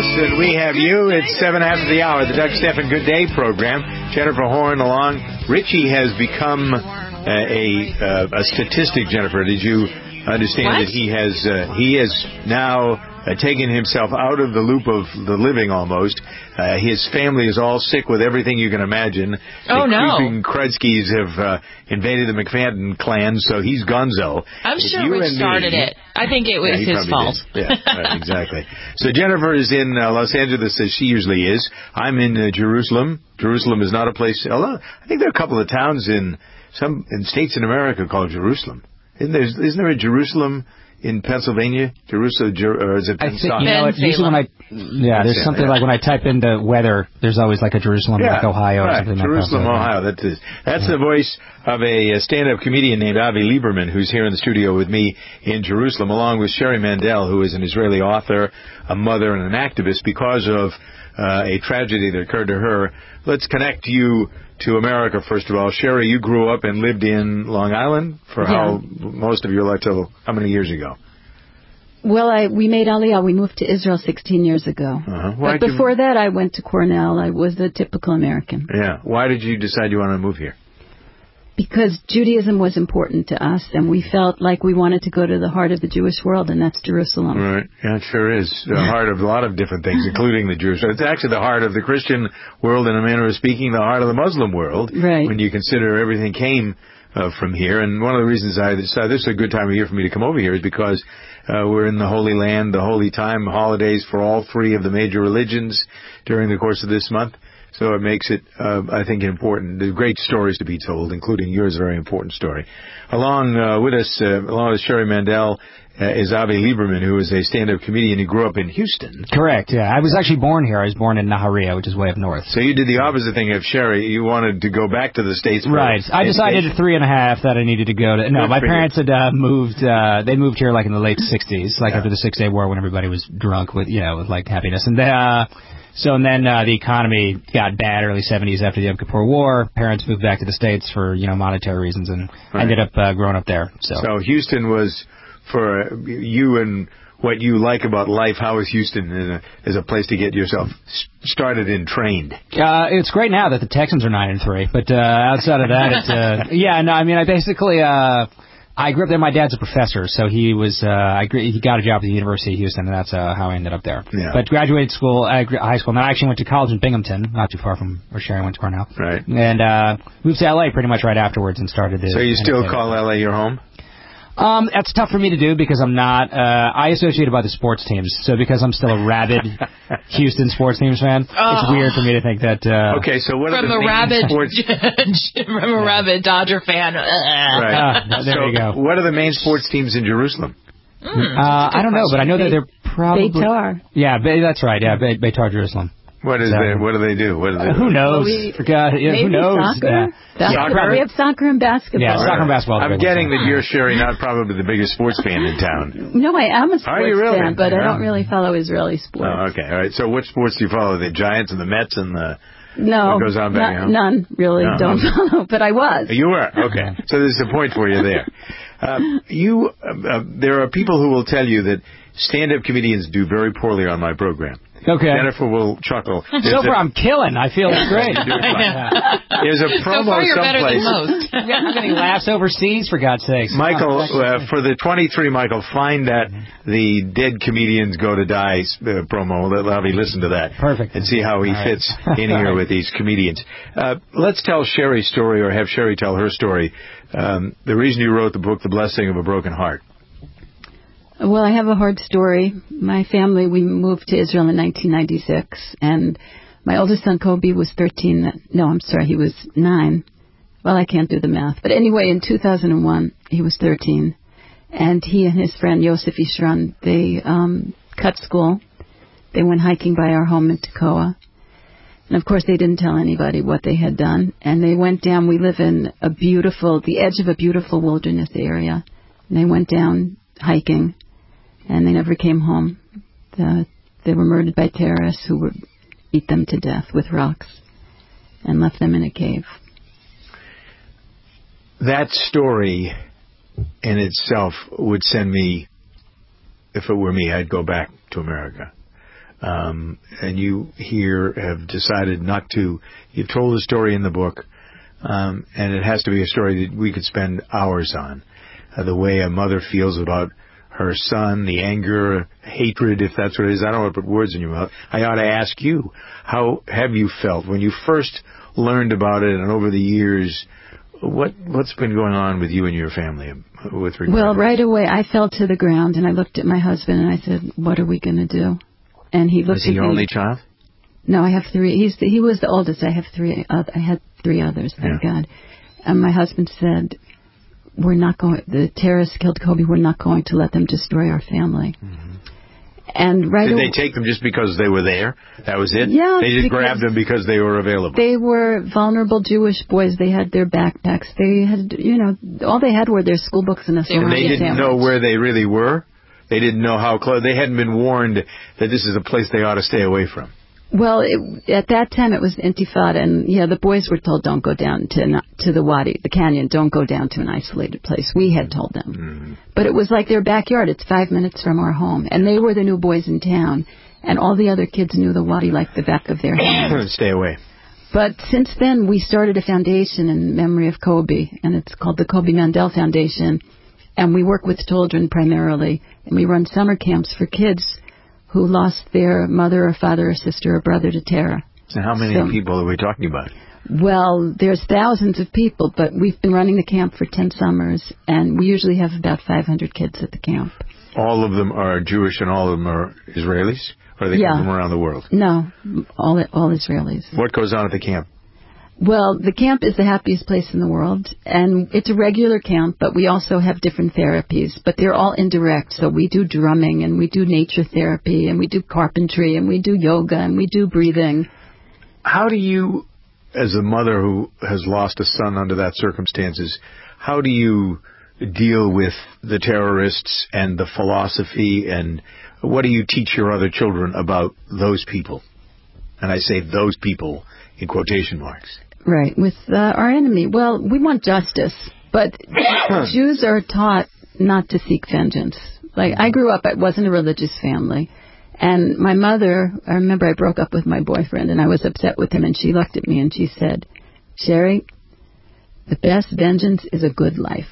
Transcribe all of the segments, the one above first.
us, and we have you. It's 7 after the hour, the Doug Stephan Good Day program. Jennifer Horn along. Richie has become a statistic, Jennifer. Did you understand that he has now taken himself out of the loop of the living almost? His family is all sick with everything you can imagine. Oh, the no. creeping Krudskis have invaded the McFadden clan, so he's gonzo. I'm sure Rich started it. I think it was his fault. Yeah, right, exactly. So Jennifer is in Los Angeles, as she usually is. I'm in Jerusalem. Jerusalem is not a place... Although I think there are a couple of towns in states in America called Jerusalem. Isn't there a Jerusalem in Pennsylvania? Jerusalem, or is it Pennsylvania? Usually when there's something like when I type into weather, there's always like a Jerusalem, like Ohio or something Jerusalem, like that. Ohio. That's the voice of a stand-up comedian named Avi Lieberman, who's here in the studio with me in Jerusalem, along with Sherry Mandel, who is an Israeli author, a mother, and an activist because of a tragedy that occurred to her. Let's connect you to America, first of all. Sherry, you grew up and lived in Long Island for most of your life, till how many years ago? Well, we made Aliyah. We moved to Israel 16 years ago. But before that, I went to Cornell. I was a typical American. Yeah. Why did you decide you wanted to move here? Because Judaism was important to us, and we felt like we wanted to go to the heart of the Jewish world, and that's Jerusalem. Right. Yeah, it sure is. The heart of a lot of different things, including the Jewish. It's actually the heart of the Christian world, in a manner of speaking, the heart of the Muslim world. Right. When you consider everything came from here. And one of the reasons I decided this is a good time of year for me to come over here is because we're in the Holy Land, the holy time, holidays for all three of the major religions during the course of this month. So it makes it, I think, important. There are great stories to be told, including yours, a very important story. Along with Sherry Mandel, is Avi Lieberman, who is a stand-up comedian who grew up in Houston. Correct, yeah. I was actually born here. I was born in Nahariya, which is way up north. So you did the opposite thing of Sherry. You wanted to go back to the States. Right. I decided at 3.5 that I needed to go to... No, my parents had moved... they moved here, like, in the late 60s, after the Six-Day War, when everybody was drunk with, with like, happiness. And then... And then the economy got bad early 70s after the Yom Kippur War. Parents moved back to the States for, monetary reasons, and ended up growing up there. So Houston was, for you and what you like about life, how is Houston as a place to get yourself started and trained? It's great now that the Texans are 9-3, but outside of that, I basically... I grew up there. My dad's a professor, so he was. He got a job at the University of Houston, and that's how I ended up there. Yeah. But graduated high school, and then I actually went to college in Binghamton, not too far from where Sherry went to Cornell. Right. And moved to L.A. pretty much right afterwards and started this. So you still call L.A. your home? That's tough for me to do because I'm not. I associate it by the sports teams. So because I'm still a rabid Houston sports teams fan, it's weird for me to think that. Okay, so what are the main sports? From a rabid Dodger fan. Right. There you go. What are the main sports teams in Jerusalem? I don't know, but I know that they're probably Beitar. Yeah, that's right. Yeah, Beitar Jerusalem. What do they do? Who knows? Who knows? Soccer? We have soccer and basketball. Yeah, soccer and basketball. I'm getting that you're, Sherry, not probably the biggest sports fan in town. No, I am a sports fan, but I don't really follow Israeli sports. Oh, okay. All right. So what sports do you follow? The Giants and the Mets and the... No, what goes on back home? None really. Don't follow, but I was. You were? Okay. So there's a point for you there. There are people who will tell you that stand-up comedians do very poorly on my program. Okay. Jennifer will chuckle. So far, I'm killing. I feel great. There's a promo so far you're better than someplace. most. I'm getting laughs overseas, for God's sakes. Michael, for the 23, Michael, find the Dead Comedians Go to Die promo. Let me listen to that. Perfect. And see how he fits in here with these comedians. Let's tell Sherry's story, or have Sherry tell her story. The reason you wrote the book, The Blessing of a Broken Heart. Well, I have a hard story. My family, we moved to Israel in 1996, and my oldest son, Kobe, was 13. No, I'm sorry, he was 9. Well, I can't do the math. But anyway, in 2001, he was 13, and he and his friend, Yosef Ishran, they cut school. They went hiking by our home in Tekoa. And, of course, they didn't tell anybody what they had done. And they went down. We live in the edge of a beautiful wilderness area. And they went down hiking. And they never came home. They were murdered by terrorists who would beat them to death with rocks and left them in a cave. That story in itself would send me, if it were me, I'd go back to America. and you here have decided not to. You've told the story in the book, and it has to be a story that we could spend hours on. The way a mother feels about her son, the anger, hatred, if that's what it is. I don't want to put words in your mouth. I ought to ask you, how have you felt when you first learned about it, and over the years, what's been going on with you and your family with regard? Well, right away, I fell to the ground, and I looked at my husband, and I said, what are we going to do? And he looked at me. Is he your only child? No, I have three. He was the oldest. I have three. I had three others, thank God. And my husband said, the terrorists killed Kobe. We're not going to let them destroy our family. Mm-hmm. And Did they take them just because they were there? That was it? Yeah. They just grabbed them because they were available. They were vulnerable Jewish boys. They had their backpacks. They had, all they had were their school books and a sandwich. And they didn't know where they really were? They didn't know how close. They hadn't been warned that this is a place they ought to stay away from. Well, at that time it was Intifada, and the boys were told don't go down to the Wadi, the canyon. Don't go down to an isolated place. We had told them, but it was like their backyard. It's 5 minutes from our home, and they were the new boys in town, and all the other kids knew the Wadi like the back of their hand. Stay away. But since then, we started a foundation in memory of Kobe, and it's called the Kobe Mandel Foundation, and we work with children primarily, and we run summer camps for kids who lost their mother or father or sister or brother to terror. And how many people are we talking about? Well, there's thousands of people, but we've been running the camp for 10 summers, and we usually have about 500 kids at the camp. All of them are Jewish and all of them are Israelis? Or they come from around the world? No, all Israelis. What goes on at the camp? Well, the camp is the happiest place in the world, and it's a regular camp, but we also have different therapies, but they're all indirect. So we do drumming, and we do nature therapy, and we do carpentry, and we do yoga, and we do breathing. How do you, as a mother who has lost a son under that circumstances, how do you deal with the terrorists and the philosophy, and what do you teach your other children about those people? And I say those people in quotation marks. Right, with our enemy. Well, we want justice, but Jews are taught not to seek vengeance. Like, I grew up, I wasn't a religious family, and my mother, I remember I broke up with my boyfriend, and I was upset with him, and she looked at me and she said, Sherry, the best vengeance is a good life.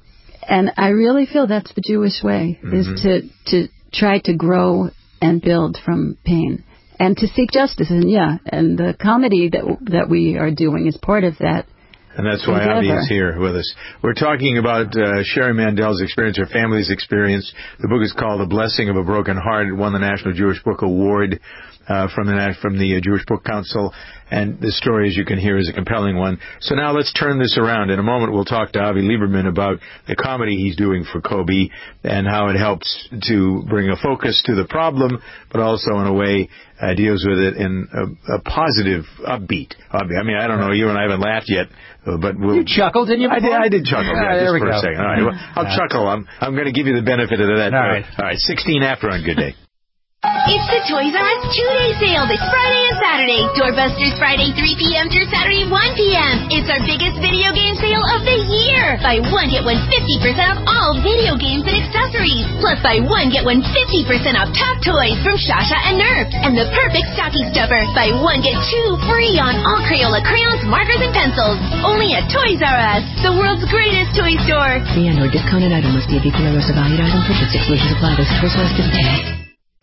And I really feel that's the Jewish way, is to try to grow and build from pain. And to seek justice, and the comedy that we are doing is part of that. And that's why Avi is here with us. We're talking about Sherry Mandel's experience, her family's experience. The book is called The Blessing of a Broken Heart. It won the National Jewish Book Award from the Jewish Book Council. And the story, as you can hear, is a compelling one. So now let's turn this around. In a moment, we'll talk to Avi Lieberman about the comedy he's doing for Kobe and how it helps to bring a focus to the problem, but also in a way deals with it in a positive, upbeat. I mean, I don't know, you and I haven't laughed yet, but you chuckled, didn't you? I did chuckle, just for a second. All right, well, I'll chuckle. I'm going to give you the benefit of that. All right, 16 after on Good Day. It's the Toys R Us 2-day sale this Friday and Saturday. Doorbusters Friday 3 p.m. through Saturday 1 p.m. It's our biggest video game sale of the year. Buy one, get one 50% off all video games and accessories. Plus buy one, get one 50% off top toys from Shasha and Nerf. And the perfect stocking stuffer. Buy one, get two free on all Crayola crayons, markers, and pencils. Only at Toys R Us, the world's greatest toy store. The and/or discounted item must be a vehicle or valued item purchase. Exclusions apply. This Toys R Us discount.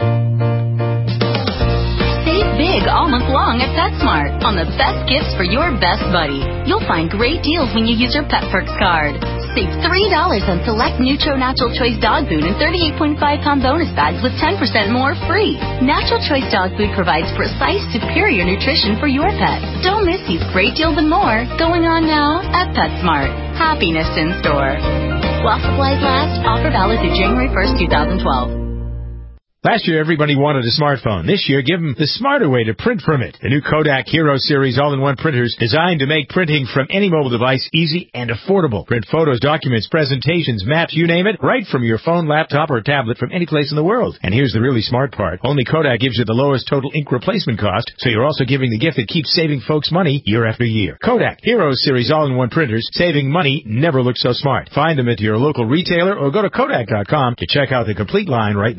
Big all month long at PetSmart on the best gifts for your best buddy. You'll find great deals when you use your Pet Perks card. Save $3 on select Nutro Natural Choice dog food and 38.5-pound bonus bags with 10% more free. Natural Choice dog food provides precise, superior nutrition for your pet. Don't miss these great deals and more going on now at PetSmart. Happiness in store. While supplies last, offer valid through January 1st, 2012. Last year, everybody wanted a smartphone. This year, give them the smarter way to print from it. The new Kodak Hero Series all-in-one printers designed to make printing from any mobile device easy and affordable. Print photos, documents, presentations, maps, you name it, right from your phone, laptop, or tablet from any place in the world. And here's the really smart part. Only Kodak gives you the lowest total ink replacement cost, so you're also giving the gift that keeps saving folks money year after year. Kodak Hero Series all-in-one printers, saving money never looks so smart. Find them at your local retailer or go to Kodak.com to check out the complete line right now.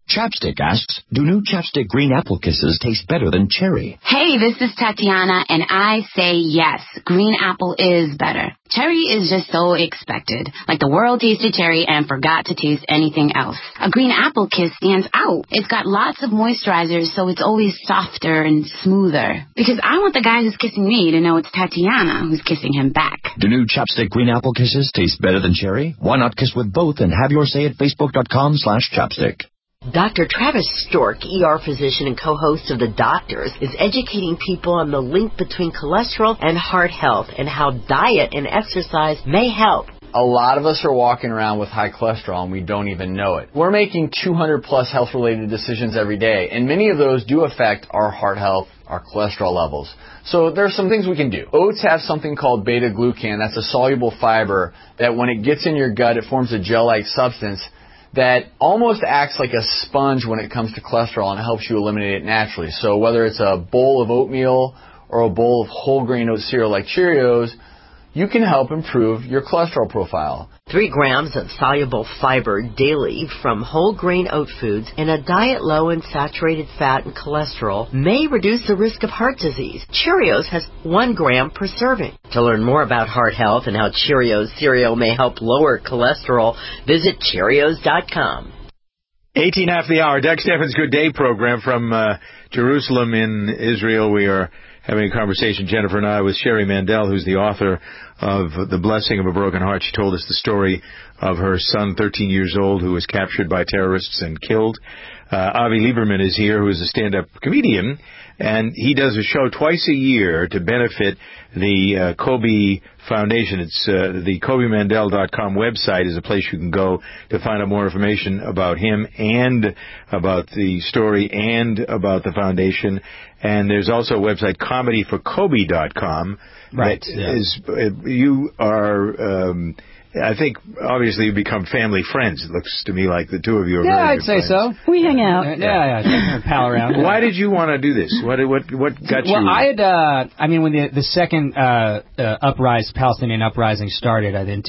Chapstick asks, do new Chapstick Green Apple Kisses taste better than cherry? Hey, this is Tatiana, and I say yes. Green apple is better. Cherry is just so expected. Like the world tasted cherry and forgot to taste anything else. A green apple kiss stands out. It's got lots of moisturizers, so it's always softer and smoother. Because I want the guy who's kissing me to know it's Tatiana who's kissing him back. Do new Chapstick Green Apple Kisses taste better than cherry? Why not kiss with both and have your say at Facebook.com/chapstick. Dr. Travis Stork, ER physician and co-host of The Doctors, is educating people on the link between cholesterol and heart health and how diet and exercise may help. A lot of us are walking around with high cholesterol and we don't even know it. We're making 200 plus health-related decisions every day, and many of those do affect our heart health, our cholesterol levels. So there's some things we can do. Oats have something called beta-glucan. That's a soluble fiber that when it gets in your gut, it forms a gel-like substance that almost acts like a sponge when it comes to cholesterol, and it helps you eliminate it naturally. So whether it's a bowl of oatmeal or a bowl of whole grain oat cereal like Cheerios, you can help improve your cholesterol profile. 3 grams of soluble fiber daily from whole grain oat foods and a diet low in saturated fat and cholesterol may reduce the risk of heart disease. Cheerios has 1 gram per serving. To learn more about heart health and how Cheerios cereal may help lower cholesterol, visit Cheerios.com. 18 after the hour, Doug Stephan's Good Day program from Jerusalem in Israel. We are having a conversation, Jennifer and I, with Sherry Mandel, who's the author of The Blessing of a Broken Heart. She told us the story of her son, 13 years old, who was captured by terrorists and killed. Avi Lieberman is here, who is a stand-up comedian, and he does a show twice a year to benefit the Kobe Foundation. It's the KobeMandel.com website is a place you can go to find out more information about him and about the story and about the foundation. And there's also a website, comedyforkobe.com. Right. You are... I think, obviously, you've become family friends. It looks to me like the two of you are very I'd good say friends. so. We hang out. Yeah, pal around. Why did you want to do this? What got you? Well, I had, when the second Palestinian uprising started in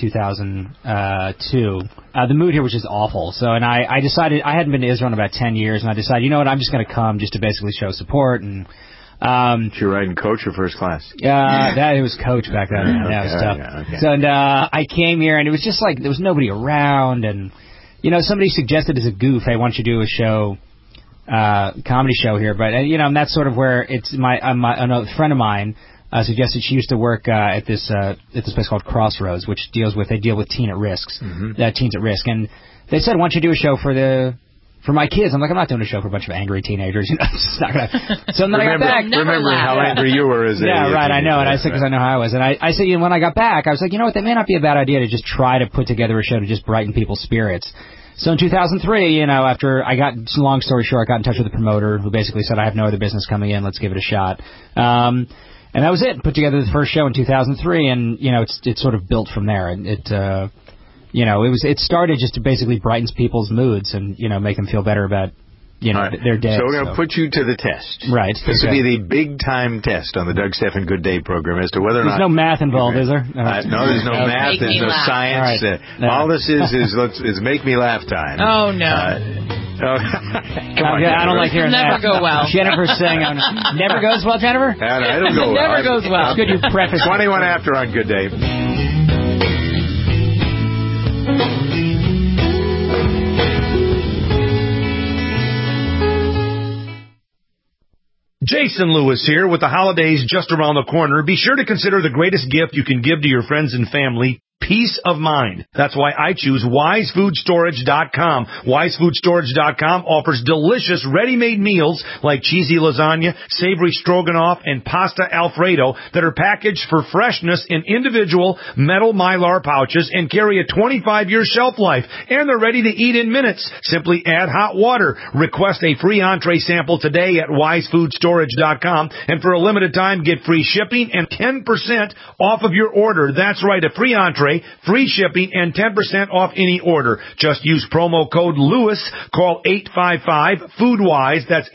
2002, the mood here was just awful. So, and I decided, I hadn't been to Israel in about 10 years, and I decided, you know what, I'm just going to come just to basically show support and... Did you ride in coach or first class? It was coach back then. Okay, that was tough. Okay. So, and I came here, and it was just like there was nobody around, and somebody suggested as a goof, hey, why don't you do a show, comedy show here? But and that's sort of where it's another friend of mine suggested. She used to work at this place called Crossroads, which deals with teen at risks, teens at risk, and they said, why don't you do a show for my kids? I'm like, I'm not doing a show for a bunch of angry teenagers. It's just not gonna. So then I got back. Remembering how angry you were as a right, I know. And I said, because I know how I was. And I said, when I got back, I was like, you know what, that may not be a bad idea to just try to put together a show to just brighten people's spirits. So in 2003, after long story short, I got in touch with the promoter who basically said, I have no other business coming in, let's give it a shot. And that was it. Put together the first show in 2003, and, it sort of built from there. And it started just to basically brighten people's moods and, make them feel better about, their day. So we're going to put you to the test. Right. This will be the big-time test on the Doug Stephan Good Day program as to whether or not... There's no math involved, is there? No, there's no math. There's no science. All this is make me laugh time. Oh, no. Come on, I don't like hearing that. Never go well. Jennifer's saying, never goes well, Jennifer? I don't go well. Never goes well. It's good you preface 21 after on Good Day. Jason Lewis here. With the holidays just around the corner, be sure to consider the greatest gift you can give to your friends and family: peace of mind. That's why I choose WiseFoodStorage.com. WiseFoodStorage.com offers delicious ready-made meals like cheesy lasagna, savory stroganoff, and pasta Alfredo that are packaged for freshness in individual metal Mylar pouches and carry a 25-year shelf life. And they're ready to eat in minutes. Simply add hot water. Request a free entree sample today at WiseFoodStorage.com. And for a limited time, get free shipping and 10% off of your order. That's right, a free entree display, free shipping, and 10% off any order. Just use promo code Lewis. Call 855-FOODWISE. That's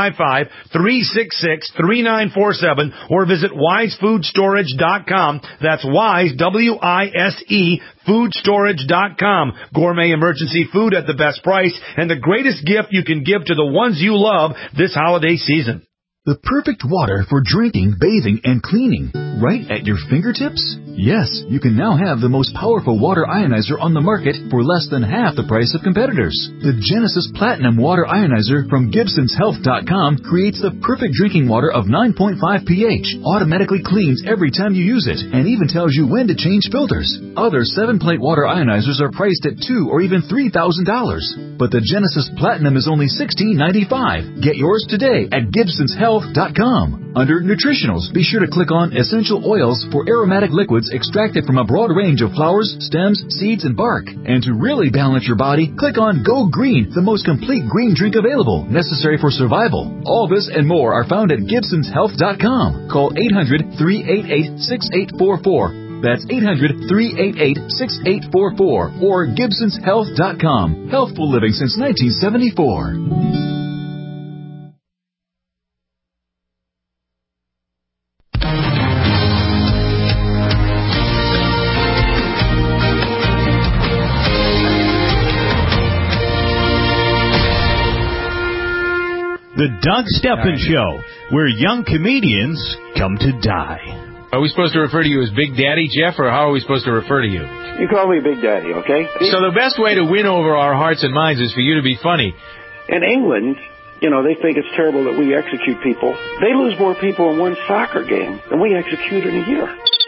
855-366-3947. Or visit WiseFoodStorage.com. That's Wise, W-I-S-E, foodstorage.com. Gourmet emergency food at the best price and the greatest gift you can give to the ones you love this holiday season. The perfect water for drinking, bathing, and cleaning. Right at your fingertips? Yes, you can now have the most powerful water ionizer on the market for less than half the price of competitors. The Genesis Platinum Water Ionizer from GibsonsHealth.com creates the perfect drinking water of 9.5 pH, automatically cleans every time you use it, and even tells you when to change filters. Other 7-plate water ionizers are priced at $2,000 or even $3,000. But the Genesis Platinum is only $16.95. Get yours today at GibsonsHealth.com. Under Nutritionals, be sure to click on Essential Oils for aromatic liquids extracted from a broad range of flowers, stems, seeds, and bark. And to really balance your body, click on Go Green, the most complete green drink available, necessary for survival. All this and more are found at GibsonsHealth.com. Call 800-388-6844. That's 800-388-6844 or GibsonsHealth.com. Healthful living since 1974. The Doug Stephan Show, where young comedians come to die. Are we supposed to refer to you as Big Daddy, Jeff, or how are we supposed to refer to you? You call me Big Daddy, okay? So the best way to win over our hearts and minds is for you to be funny. In England, you know, they think it's terrible that we execute people. They lose more people in one soccer game than we execute in a year.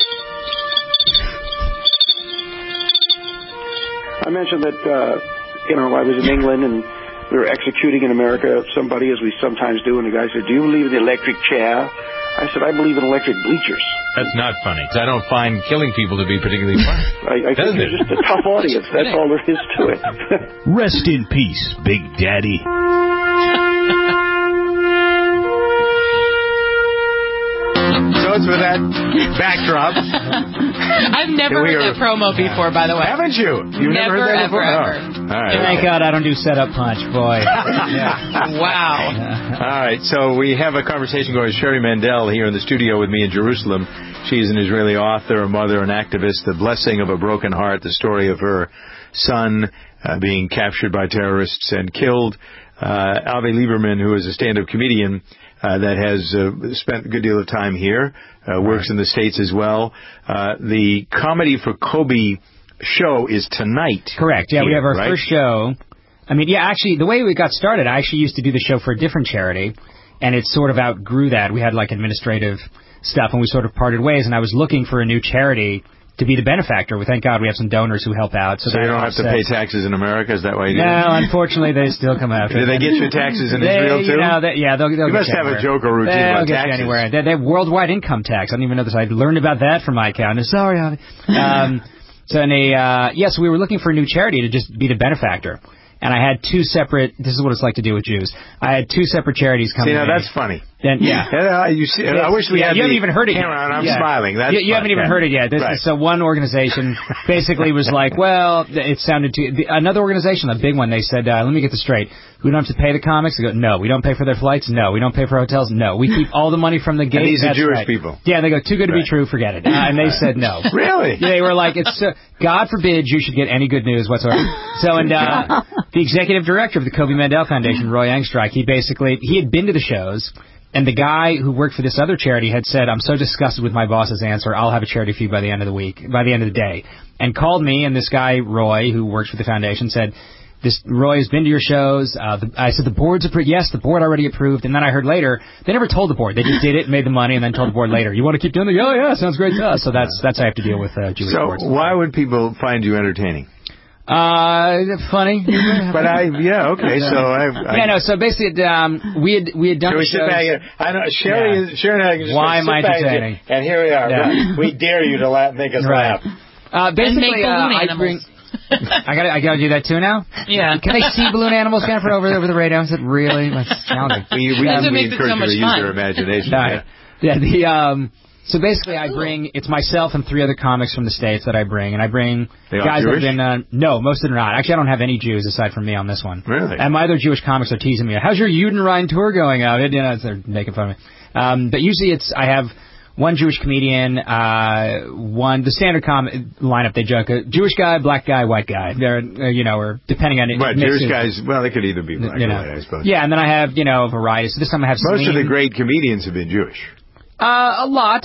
I mentioned that, I was in England and we were executing in America somebody, as we sometimes do, and the guy said, "Do you believe in the electric chair?" I said, "I believe in electric bleachers." That's not funny. I don't find killing people to be particularly funny. I think you're just a tough audience. That's all there is to it. Rest in peace, Big Daddy. So it's with that backdrop. I've never heard that promo before, by the way. Haven't you? You've never heard that before? Ever. Oh. All right. Thank God I don't do setup punch, boy. Wow. All right, so we have a conversation going with Sherry Mandel here in the studio with me in Jerusalem. She's an Israeli author, a mother, an activist. The Blessing of a Broken Heart, the story of her son being captured by terrorists and killed. Avi Lieberman, who is a stand-up comedian, that has spent a good deal of time here, works in the States as well. The Comedy for Kobe show is tonight. Correct. Yeah, we have our right? first show. I mean, yeah, actually, the way we got started, I actually used to do the show for a different charity, and it sort of outgrew that. We had, like, administrative stuff, and we sort of parted ways, and I was looking for a new charity to be the benefactor. Well, thank God we have some donors who help out. So you don't have to pay taxes in America? Is that why you do it? No, unfortunately, they still come after. Do they get your taxes in Israel, too? They'll you must have a joke or routine about taxes. Get you anywhere. They have worldwide income tax. I don't even know this. I learned about that from my accountant. Sorry, Avi. So we were looking for a new charity to just be the benefactor. And I had two separate, this is what it's like to deal with Jews. I had two separate charities coming in. See, now that's funny. Then, I wish we had you haven't even heard it yet. I'm smiling. That's you haven't even heard it yet. So one organization basically was like, well, it sounded too... Another organization, a big one, they said, let me get this straight. We don't have to pay the comics? They go, no. We don't pay for their flights? No. We don't pay for hotels? No. We keep all the money from the gate. And these are Jewish people. Yeah, they go, too good to be true, forget it. And they said no. Really? Yeah, they were like, God forbid you should get any good news whatsoever. So, and the executive director of the Kobe Mandel Foundation, Roy Engstreich, he had been to the shows, and the guy who worked for this other charity had said, I'm so disgusted with my boss's answer, I'll have a charity fee by the end of the day. And called me, and this guy, Roy, who works for the foundation, said, Roy has been to your shows. I said, the board's approved. Yes, the board already approved. And then I heard later, they never told the board. They just did it, made the money, and then told the board later, you want to keep doing it? Oh, yeah, sounds great to us. So that's how I have to deal with Jewish boards. So why would people find you entertaining? Funny. But so basically, we had done shows. Sit back here? I know, Sherry and I can just why am I entertaining? And here we are. Yeah. We dare you to make us laugh. Basically, I bring... I gotta do that too now? Yeah. Can they see balloon animals, Jennifer, over the radio? Is it really? That's sounding. We encourage you to use your imagination. So basically, it's myself and 3 other comics from the States that I bring, and I bring guys that have been, no, most of them are not. Actually, I don't have any Jews aside from me on this one. Really? And my other Jewish comics are teasing me. How's your Judenrein tour going out? They're making fun of me. But usually I have one Jewish comedian, the standard lineup, they joke, Jewish guy, black guy, white guy. They're, or depending on it. Right, Jewish guys, well, they could either be black or white, I suppose. Yeah, and then I have, a variety. So this time I have most of the great comedians have been Jewish. A lot.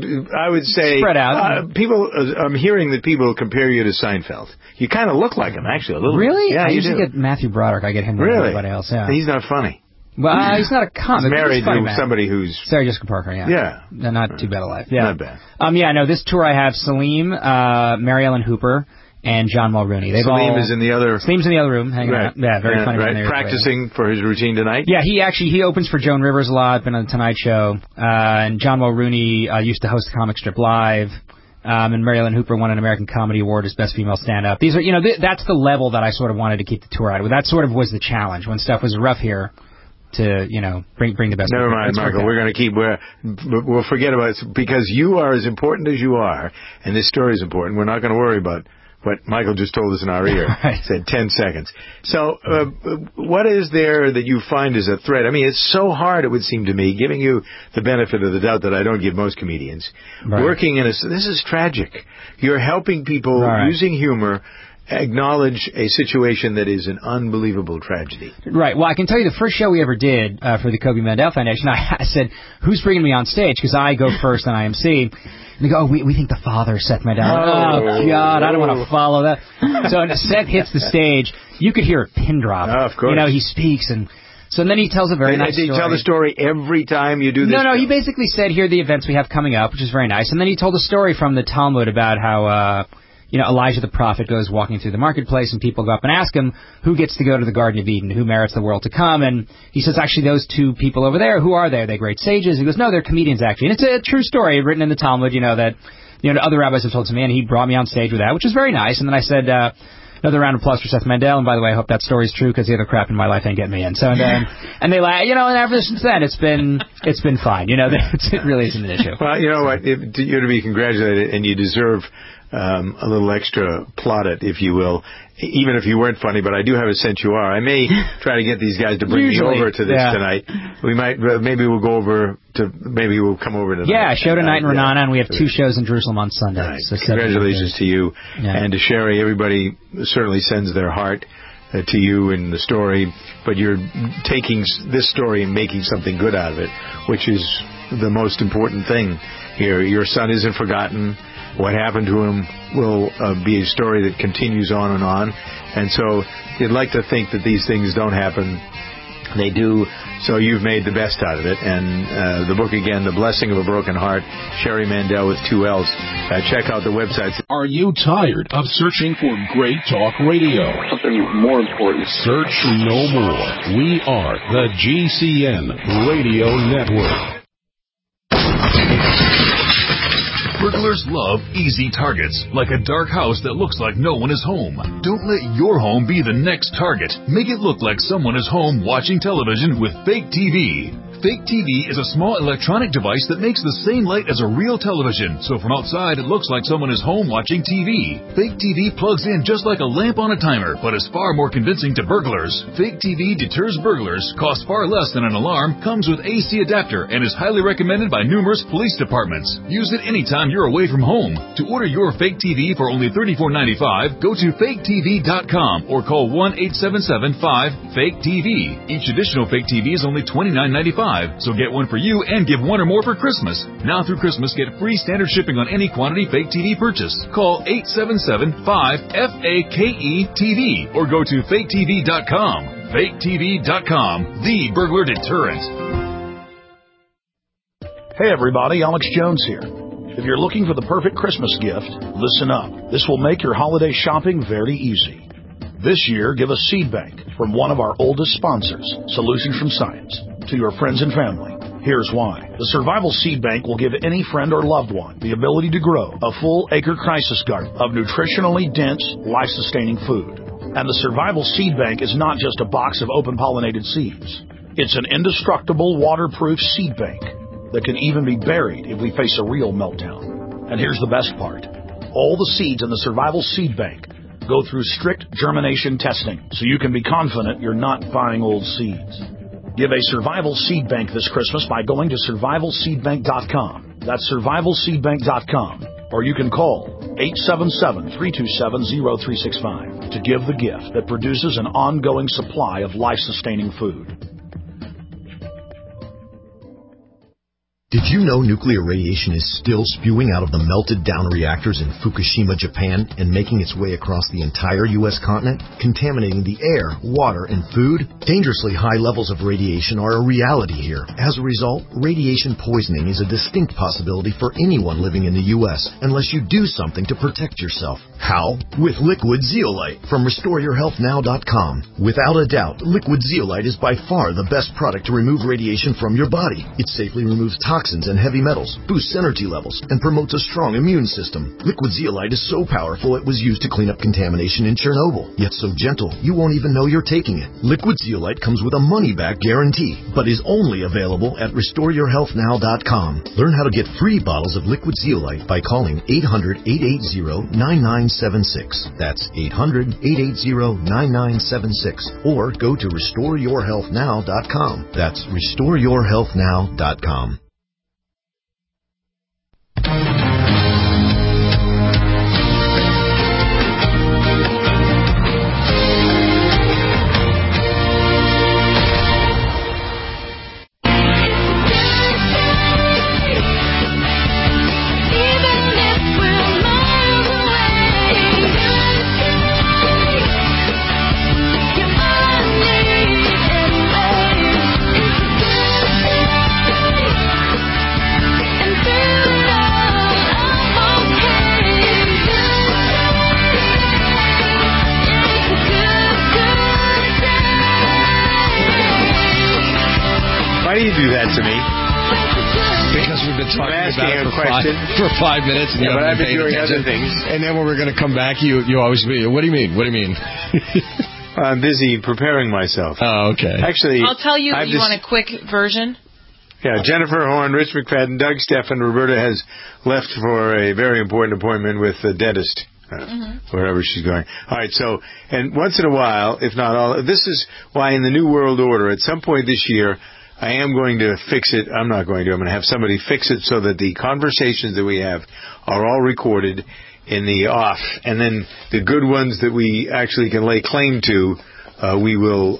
I would say spread out. I'm hearing that people compare you to Seinfeld. You kind of look like him, actually, a little. Really? Yeah, I usually get Matthew Broderick. I get him more than everybody else. Yeah. He's not funny. Well, he's not a comic. He's married to somebody who's Sarah Jessica Parker. Yeah. Yeah. They're not too bad a life. Yeah. Not bad. This tour I have Salim, Mary Ellen Hooper, and John Mulrooney. Salim is in the other... Salim's in the other room, hanging out. Yeah, very funny. Right, practicing for his routine tonight? Yeah, he opens for Joan Rivers a lot, been on The Tonight Show. And John Mulrooney used to host the Comic Strip Live. And Mary Ellen Hooper won an American Comedy Award as Best Female Stand-Up. These are, that's the level that I sort of wanted to keep the tour at. That sort of was the challenge when stuff was rough here. To bring the best. Never mind, Michael. We're going to keep. We'll forget about it because you are as important as you are, and this story is important. We're not going to worry about what Michael just told us in our ear. Right. Said 10 seconds. So, what is there that you find as a threat? I mean, it's so hard. It would seem to me, giving you the benefit of the doubt that I don't give most comedians. Right. Working in this is tragic. You're helping people using humor. Acknowledge a situation that is an unbelievable tragedy. Right. Well, I can tell you the first show we ever did for the Kobe Mandel Foundation, I said, who's bringing me on stage? Because I go first and I MC. And they go, we think the father, Seth Mandel. Oh, God, I don't want to follow that. So when Seth hits the stage, you could hear a pin drop. Oh, of course. He speaks and... So then he tells a very nice story. Did he tell the story every time you do this? No, he basically said, here are the events we have coming up, which is very nice. And then he told a story from the Talmud about how... Elijah the prophet goes walking through the marketplace and people go up and ask him who gets to go to the Garden of Eden, who merits the world to come. And he says, actually, those 2 people over there, who are they? Are they great sages? He goes, no, they're comedians, actually. And it's a true story written in the Talmud, that other rabbis have told to me. And he brought me on stage with that, which was very nice. And then I said, another round of applause for Seth Mandel. And by the way, I hope that story's true because the other crap in my life ain't getting me in. So and they laugh, and ever since then it's been fine. It really isn't an issue. Well, you know what? You're to be congratulated, and you deserve a little extra plaudit, if you will, even if you weren't funny, but I do have a sense you are. I may try to get these guys to bring me over to this tonight. We might, maybe we'll come over tonight. Yeah, show tonight in Renana, and we have 2 shows in Jerusalem on Sunday. Right. So congratulations to you and to Sherry. Everybody certainly sends their heart to you in the story, but you're taking this story and making something good out of it, which is the most important thing here. Your son isn't forgotten. What happened to him will be a story that continues on and on. And so you'd like to think that these things don't happen. They do. So you've made the best out of it. And the book, again, The Blessing of a Broken Heart, Sherry Mandel with 2 L's. Check out the websites. Are you tired of searching for great talk radio? Something more important. Search no more. We are the GCN Radio Network. Burglars love easy targets, like a dark house that looks like no one is home. Don't let your home be the next target. Make it look like someone is home watching television with Fake TV. Fake TV is a small electronic device that makes the same light as a real television, so from outside it looks like someone is home watching TV. Fake TV plugs in just like a lamp on a timer, but is far more convincing to burglars. Fake TV deters burglars, costs far less than an alarm, comes with AC adapter, and is highly recommended by numerous police departments. Use it anytime you're away from home. To order your Fake TV for only $34.95, go to faketv.com or call 1-877-5-FAKE-TV. Each additional Fake TV is only $29.95. So get one for you and give one or more for Christmas. Now through Christmas, get free standard shipping on any quantity Fake TV purchase. Call 877-5-FAKE-TV or go to faketv.com. Faketv.com, the burglar deterrent. Hey everybody, Alex Jones here. If you're looking for the perfect Christmas gift, listen up. This will make your holiday shopping very easy. This year, give a seed bank from one of our oldest sponsors, Solutions from Science, to your friends and family. Here's why. The Survival Seed Bank will give any friend or loved one the ability to grow a full acre crisis garden of nutritionally dense, life-sustaining food. And the Survival Seed Bank is not just a box of open-pollinated seeds. It's an indestructible, waterproof seed bank. that can even be buried if we face a real meltdown. And here's the best part. All the seeds in the Survival Seed Bank go through strict germination testing, so you can be confident you're not buying old seeds. Give a Survival Seed Bank this Christmas by going to survivalseedbank.com. That's survivalseedbank.com. Or you can call 877-327-0365 to give the gift that produces an ongoing supply of life-sustaining food. Did you know nuclear radiation is still spewing out of the melted down reactors in Fukushima, Japan, and making its way across the entire U.S. continent, contaminating the air, water, and food? Dangerously high levels of radiation are a reality here. As a result, radiation poisoning is a distinct possibility for anyone living in the U.S. unless you do something to protect yourself. How? With Liquid Zeolite from RestoreYourHealthNow.com. Without a doubt, Liquid Zeolite is by far the best product to remove radiation from your body. It safely removes toxins and heavy metals, boosts energy levels, and promotes a strong immune system. Liquid Zeolite is so powerful it was used to clean up contamination in Chernobyl, yet so gentle you won't even know you're taking it. Liquid Zeolite comes with a money-back guarantee, but is only available at RestoreYourHealthNow.com. Learn how to get free bottles of Liquid Zeolite by calling 800-880-9976. That's 800-880-9976. Or go to RestoreYourHealthNow.com. That's RestoreYourHealthNow.com. Why do you do that to me? Because we've been talking about it for 5 minutes. And but I've been doing other things. And then when we're going to come back, you always be, what do you mean? What do you mean? I'm busy preparing myself. Oh, okay. Actually, I'll tell you if you want a quick version. Yeah, Jennifer Horn, Rich McFadden, Doug Steffen, Roberta has left for a very important appointment with the dentist. Wherever she's going. All right, so, and once in a while, if not all, this is why in the New World Order, at some point this year, I am going to fix it. I'm not going to. I'm going to have somebody fix it so that the conversations that we have are all recorded in the off. And then the good ones that we actually can lay claim to, we will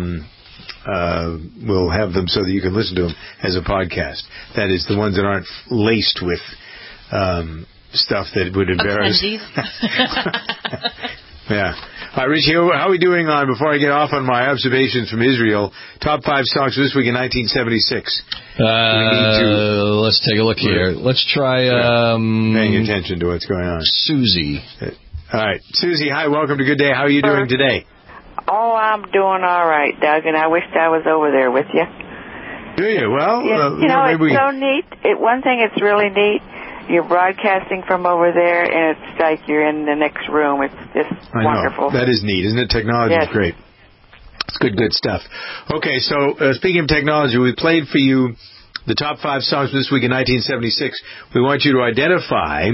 we'll have them so that you can listen to them as a podcast. That is, the ones that aren't laced with stuff that would embarrass. Yeah. All right, Richie, how are we doing on, before I get off on my observations from Israel, top 5 songs for this week in 1976? Let's take a look here. Let's try... paying attention to what's going on. Susie. All right. Susie, hi, welcome to Good Day. How are you doing today? Oh, I'm doing all right, Doug, and I wished I was over there with you. Do you? Well, it's so neat. One thing that's really neat, you're broadcasting from over there, and it's like you're in the next room. It's just wonderful. That is neat, isn't it? Technology is great. It's good stuff. Okay, so speaking of technology, we played for you the top 5 songs this week in 1976. We want you to identify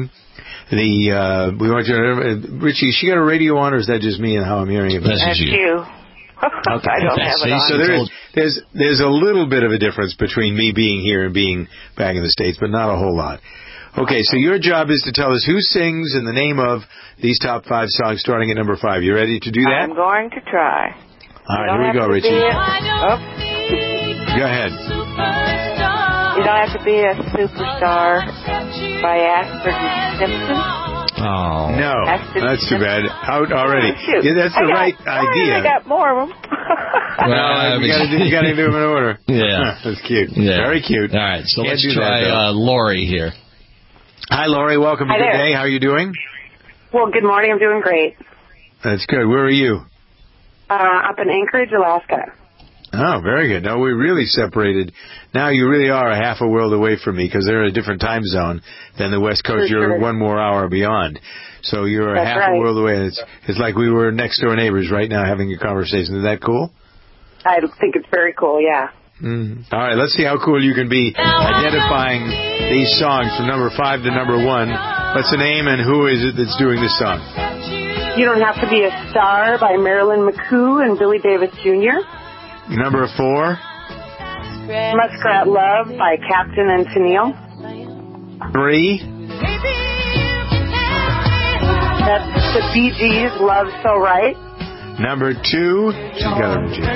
Richie, she got a radio on, or is that just me and how I'm hearing it? That's you. Okay. I don't have it on. So there's a little bit of a difference between me being here and being back in the States, but not a whole lot. Okay, so your job is to tell us who sings and the name of these top 5 songs starting at number 5. You ready to do that? I'm going to try. All right, here we go, Richie. Go ahead. You don't have to be a superstar by Ashford Simpson. Oh. No, that's too bad. Out already. Yeah, that's the right idea. I got more of them. Well, you got to do them in order. Yeah. That's cute. Yeah. Very cute. All right, so let's try Lori here. Hi, Lori. Welcome to Good Day. How are you doing? Well, good morning. I'm doing great. That's good. Where are you? Up in Anchorage, Alaska. Oh, very good. No, we really separated. Now you really are a half a world away from me because they're in a different time zone than the West Coast. You're one more hour beyond. So you're a half a world away. It's like we were next door neighbors right now having a conversation. Is that cool? I think it's very cool, yeah. All right, let's see how cool you can be identifying these songs from number 5 to number 1. What's the name and who is it that's doing this song? You Don't Have to Be a Star by Marilyn McCoo and Billy Davis Jr. Number 4. Muskrat Love by Captain and Tennille. 3. That's the Bee Gees, Love So Right. Number 2. She's got it, Gene.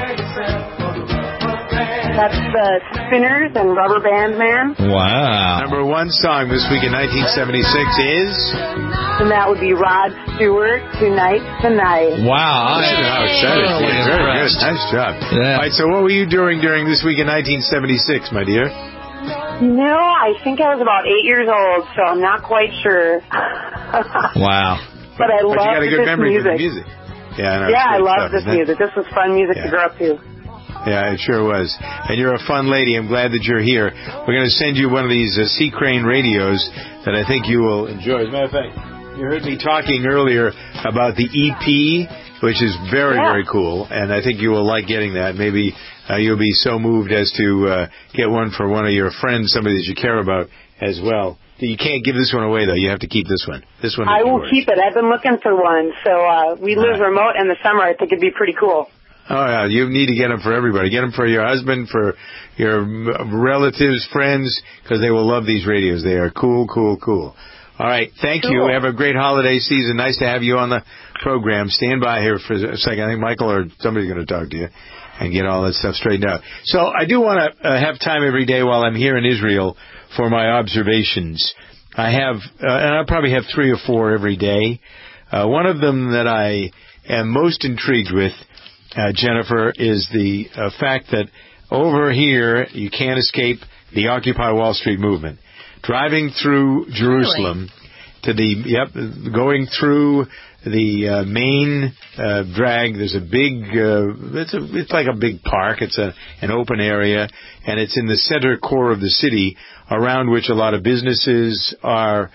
That's the Spinners and Rubber Band Man. Wow. Number 1 song this week in 1976 is? And that would be Rod Stewart, Tonight, Tonight. Wow. Listen to how excited she is. Very good. Nice job. Yeah. All right, so what were you doing during this week in 1976, my dear? No, I think I was about 8 years old, so I'm not quite sure. Wow. But I love you got a good this memory music. for the music. Yeah, I know. Yeah, I love stuff, this music. This was fun music to grow up to. Yeah, it sure was. And you're a fun lady. I'm glad that you're here. We're going to send you one of these Sea Crane radios that I think you will enjoy. As a matter of fact, you heard me talking earlier about the EP, which is very, very cool. And I think you will like getting that. Maybe you'll be so moved as to get one for one of your friends, somebody that you care about as well. You can't give this one away, though. You have to keep this one. This one is I will yours. keep it. I've been looking for one. So we live remote in the summer. I think it'd be pretty cool. Oh, yeah. You need to get them for everybody. Get them for your husband, for your relatives, friends, because they will love these radios. They are cool, cool, cool. All right. Thank you. Have a great holiday season. Nice to have you on the program. Stand by here for a second. I think Michael or somebody's going to talk to you and get all that stuff straightened out. So I do want to have time every day while I'm here in Israel for my observations. I have, and I probably have 3 or 4 every day. One of them that I am most intrigued with, Jennifer, is the fact that over here you can't escape the Occupy Wall Street movement. Driving through Jerusalem to going through the main drag. There's a big, it's like a big park. It's an open area, and it's in the center core of the city, around which a lot of businesses are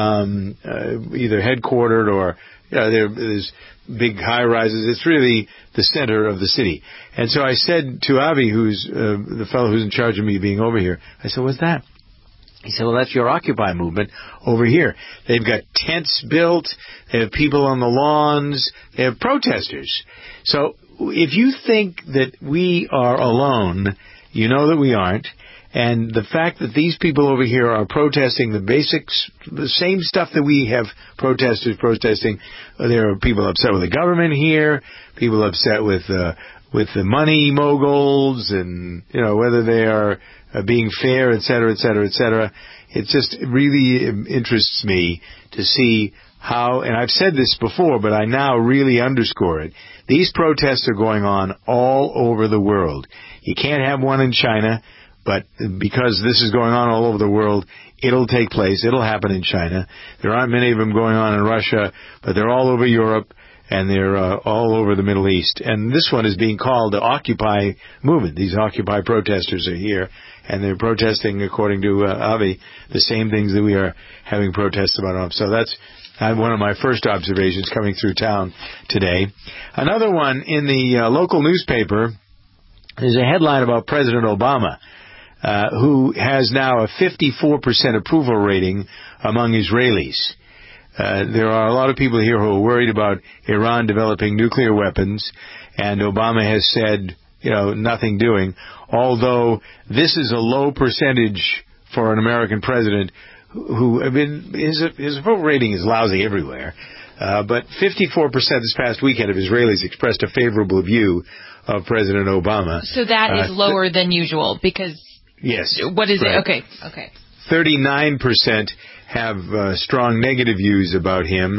either headquartered or there's big high-rises. It's really the center of the city. And so I said to Avi, who's the fellow who's in charge of me being over here, I said, what's that? He said, well, that's your Occupy movement over here. They've got tents built. They have people on the lawns. They have protesters. So if you think that we are alone, you know that we aren't. And the fact that these people over here are protesting the basics, the same stuff that we have protesters protesting. There are people upset with the government here, people upset with the money moguls, and whether they are being fair, et cetera, et cetera, et cetera. It just really interests me to see how, and I've said this before, but I now really underscore it. These protests are going on all over the world. You can't have one in China. But because this is going on all over the world, it'll take place. It'll happen in China. There aren't many of them going on in Russia, but they're all over Europe, and they're all over the Middle East. And this one is being called the Occupy movement. These Occupy protesters are here, and they're protesting, according to Avi, the same things that we are having protests about. So that's one of my first observations coming through town today. Another one in the local newspaper is a headline about President Obama, who has now a 54% approval rating among Israelis. There are a lot of people here who are worried about Iran developing nuclear weapons, and Obama has said, nothing doing, although this is a low percentage for an American president who, his approval rating is lousy everywhere. But 54% this past weekend of Israelis expressed a favorable view of President Obama. So that is lower than usual because... Yes. What is right. it? Okay. 39% have strong negative views about him,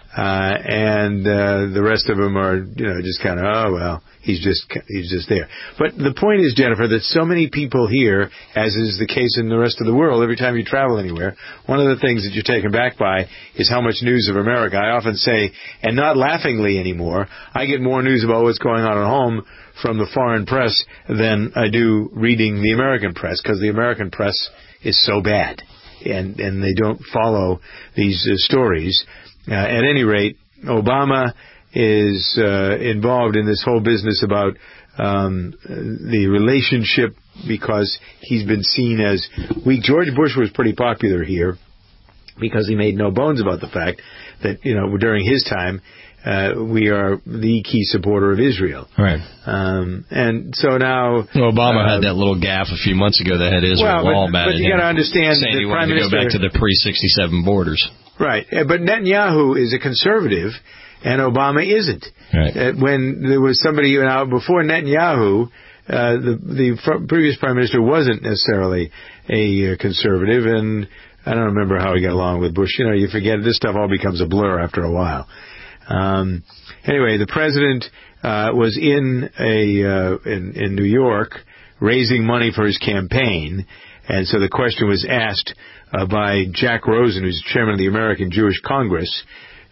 and the rest of them are, just kind of, he's just there. But the point is, Jennifer, that so many people here, as is the case in the rest of the world, every time you travel anywhere, one of the things that you're taken back by is how much news of America. I often say, and not laughingly anymore, I get more news about what's going on at home from the foreign press than I do reading the American press, because the American press is so bad, and they don't follow these stories. At any rate, Obama is involved in this whole business about the relationship because he's been seen as weak. George Bush was pretty popular here because he made no bones about the fact that, during his time, we are the key supporter of Israel. Right. And so now... Obama had that little gaffe a few months ago that had Israel all mad at him. But you got to understand saying that he wanted to go back to the pre-67 borders. Right. But Netanyahu is a conservative, and Obama isn't. Right. When there was somebody before Netanyahu, the previous prime minister wasn't necessarily a conservative, and I don't remember how he got along with Bush. You forget this stuff all becomes a blur after a while. Anyway, the president was in New York raising money for his campaign, and so the question was asked by Jack Rosen, who's chairman of the American Jewish Congress.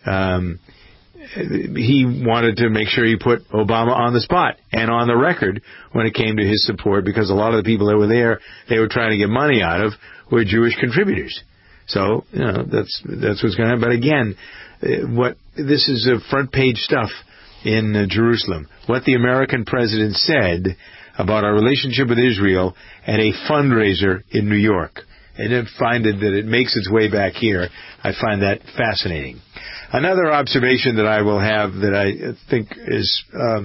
He wanted to make sure he put Obama on the spot and on the record when it came to his support, because a lot of the people that were there, they were trying to get money out of, were Jewish contributors. So, that's what's going to happen. But again, this is front page stuff in Jerusalem. What the American president said about our relationship with Israel at a fundraiser in New York. And then find that it makes its way back here. I find that fascinating. Another observation that I will have that I think is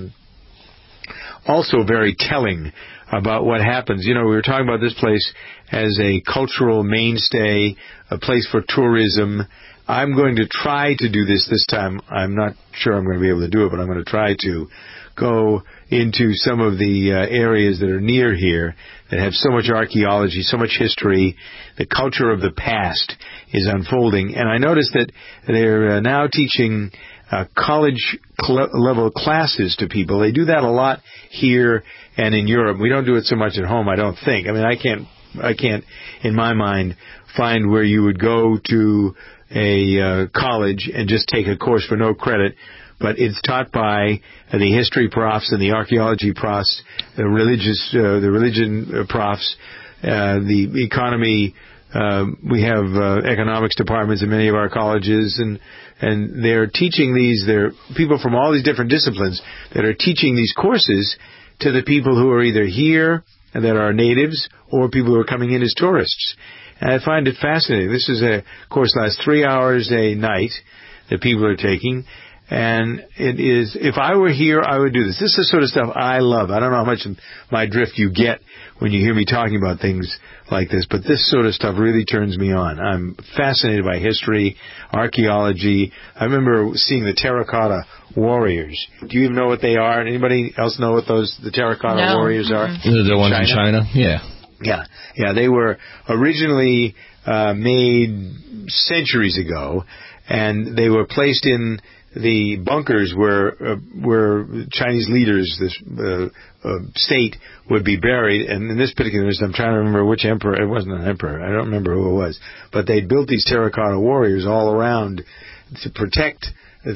also very telling about what happens. We were talking about this place as a cultural mainstay, a place for tourism. I'm going to try to do this time. I'm not sure I'm going to be able to do it, but I'm going to try to go into some of the areas that are near here that have so much archaeology, so much history. The culture of the past is unfolding. And I noticed that they're now teaching college-level classes to people. They do that a lot here and in Europe. We don't do it so much at home, I don't think. I mean, I can't, in my mind, find where you would go to a college and just take a course for no credit. But it's taught by the history profs and the archaeology profs, the religion profs, the economy. We have economics departments in many of our colleges, and they're teaching these. They're people from all these different disciplines that are teaching these courses to the people who are either here and that are natives or people who are coming in as tourists. And I find it fascinating. This is a course lasts 3 hours a night that people are taking. And it is, if I were here, I would do this. This is the sort of stuff I love. I don't know how much of my drift you get when you hear me talking about things like this, but this sort of stuff really turns me on. I'm fascinated by history, archaeology. I remember seeing the terracotta warriors. Do you even know what they are? Anybody else know what the terracotta warriors are? The ones in China? Yeah. Yeah, they were originally made centuries ago, and they were placed in the bunkers where Chinese leaders, this state, would be buried. And in this particular instance, I'm trying to remember which emperor. It wasn't an emperor. I don't remember who it was. But they built these terracotta warriors all around to protect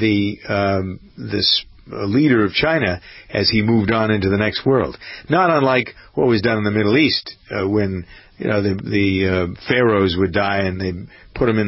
this leader of China as he moved on into the next world. Not unlike what was done in the Middle East when the pharaohs would die and they'd put them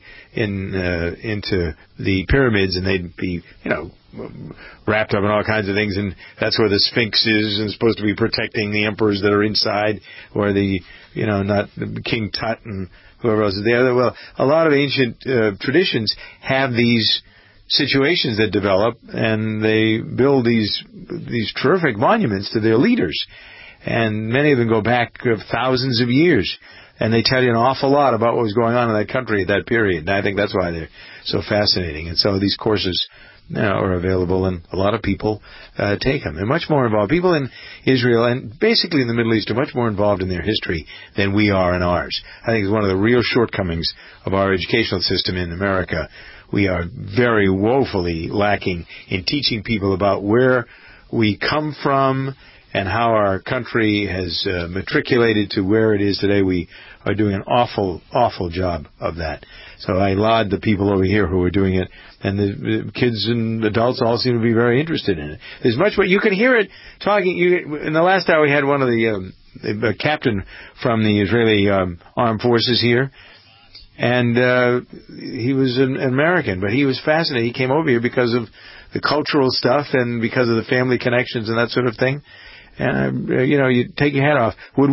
into the pyramids, and they'd be wrapped up in all kinds of things, and that's where the Sphinx is and supposed to be protecting the emperors that are inside, or not King Tut and whoever else is there. Well, a lot of ancient traditions have these situations that develop, and they build these terrific monuments to their leaders. And many of them go back thousands of years, and they tell you an awful lot about what was going on in that country at that period. And I think that's why they're so fascinating. And so these courses are available, and a lot of people take them. They're much more involved. People in Israel and basically in the Middle East are much more involved in their history than we are in ours. I think it's one of the real shortcomings of our educational system in America. We are very woefully lacking in teaching people about where we come from and how our country has matriculated to where it is today. We are doing an awful, awful job of that. So I laud the people over here who are doing it, and the kids and adults all seem to be very interested in it. There's much what you can hear it talking. In the last hour, we had one of the captain from the Israeli armed forces here, and he was an American, but he was fascinated. He came over here because of the cultural stuff and because of the family connections and that sort of thing. And, you take your hat off.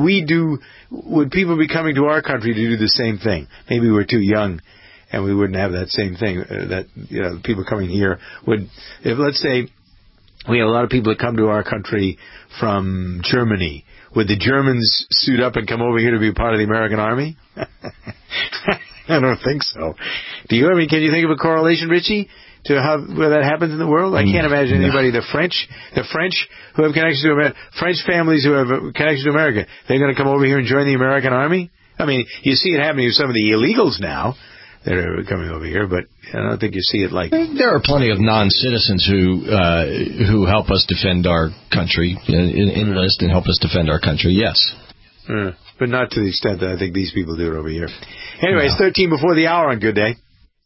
Would people be coming to our country to do the same thing? Maybe we're too young and we wouldn't have that same thing, people coming here would, if let's say we have a lot of people that come to our country from Germany, would the Germans suit up and come over here to be part of the American Army? I don't think so. Can you think of a correlation, Richie, to where that happens in the world? I can't imagine anybody. The French who have connections to America, French families who have connections to America, they're going to come over here and join the American Army? I mean, you see it happening with some of the illegals now that are coming over here, but I don't think you see it like... There are plenty of non-citizens who help us defend our country, enlist and help us defend our country, yes. But not to the extent that I think these people do it over here. Anyway, It's 13 before the hour on Good Day.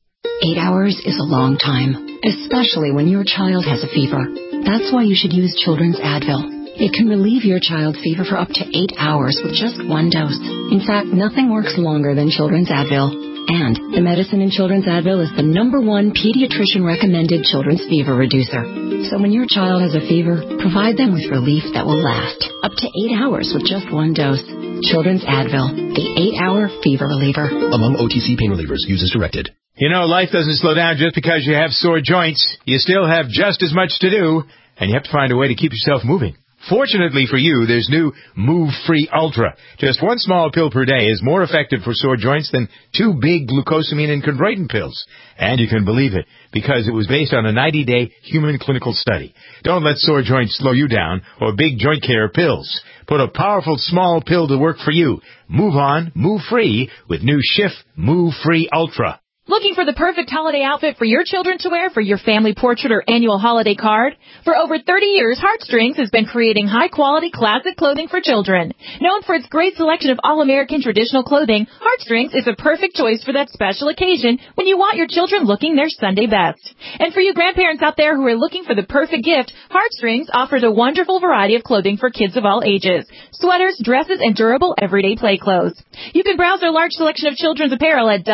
8 hours is a long time, especially when your child has a fever. That's why you should use Children's Advil. It can relieve your child's fever for up to 8 hours with just one dose. In fact, nothing works longer than Children's Advil. And the medicine in Children's Advil is the #1 pediatrician-recommended children's fever reducer. So when your child has a fever, provide them with relief that will last up to 8 hours with just one dose. Children's Advil, the 8-hour fever reliever. Among OTC pain relievers, use as directed. Life doesn't slow down just because you have sore joints. You still have just as much to do, and you have to find a way to keep yourself moving. Fortunately for you, there's new Move Free Ultra. Just one small pill per day is more effective for sore joints than 2 big glucosamine and chondroitin pills. And you can believe it, because it was based on a 90-day human clinical study. Don't let sore joints slow you down or big joint care pills. Put a powerful small pill to work for you. Move on, move free with new Schiff Move Free Ultra. Looking for the perfect holiday outfit for your children to wear for your family portrait or annual holiday card? For over 30 years, Heartstrings has been creating high-quality classic clothing for children. Known for its great selection of all-American traditional clothing, Heartstrings is a perfect choice for that special occasion when you want your children looking their Sunday best. And for you grandparents out there who are looking for the perfect gift, Heartstrings offers a wonderful variety of clothing for kids of all ages. Sweaters, dresses, and durable everyday play clothes. You can browse their large selection of children's apparel at